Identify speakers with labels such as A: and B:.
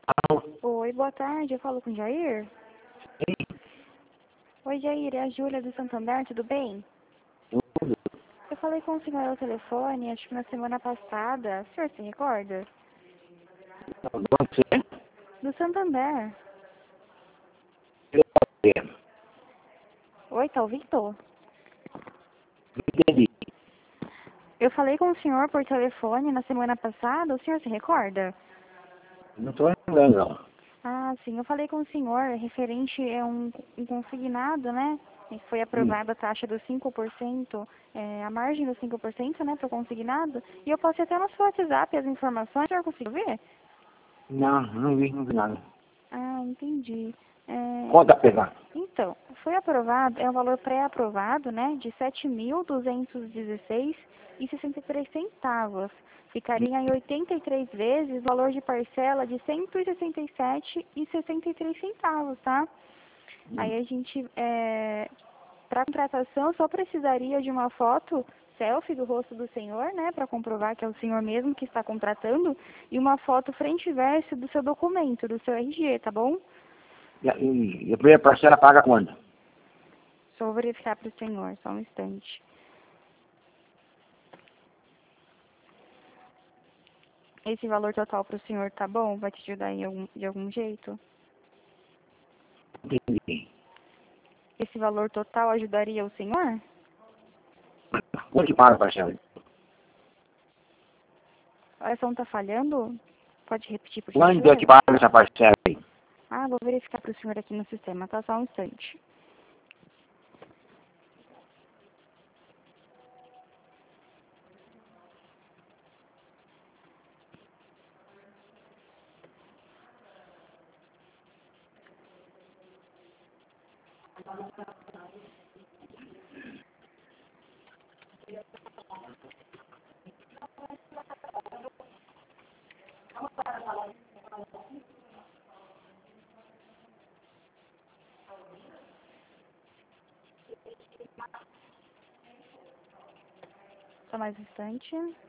A: Alô?
B: Oi, boa tarde, eu falo com o Jair?
A: Sim,
B: Oi, Jair, é a Júlia do Santander, tudo bem?
A: tudo.
B: Eu falei com o senhor ao telefone, acho que na semana passada, o senhor se recorda?
A: Você?
B: Do Santander.
A: Eu
B: Oi, tá ouvindo?
A: entendi.
B: Eu falei com o senhor por telefone na semana passada, o senhor se recorda?
A: Não estou lembrando, não.
B: Ah, sim, eu falei com o senhor, referente a um consignado, né? E foi
A: Hum.
B: aprovada a taxa dos 5%, a margem dos 5%, né, para o consignado. E eu passei até no seu WhatsApp as informações, o senhor conseguiu ver?
A: Não vi nada.
B: Ah, entendi. É,
A: Conta pegar.
B: então, foi aprovado, é um valor pré-aprovado, né, de 7.216,63 centavos. Ficaria em 83 vezes o valor de parcela de 167,63 centavos, tá? Aí a gente, para contratação, só precisaria de uma foto selfie do rosto do senhor, né, para comprovar que é o senhor mesmo que está contratando, e uma foto frente e verso do seu documento, do seu RG, tá bom?
A: E a primeira parcela paga quando?
B: Só vou verificar para o senhor, só um instante. Esse valor total para o senhor tá bom? Vai te ajudar de algum jeito?
A: Entendi.
B: Esse valor total ajudaria o senhor?
A: Quanto que paga a parcela?
B: A oração tá falhando? Pode repetir, por
A: Quando é que
B: gentileza?
A: paga essa parcela aí?
B: Ah, vou verificar para o senhor aqui no sistema, tá? Só um instante. Só mais um instante.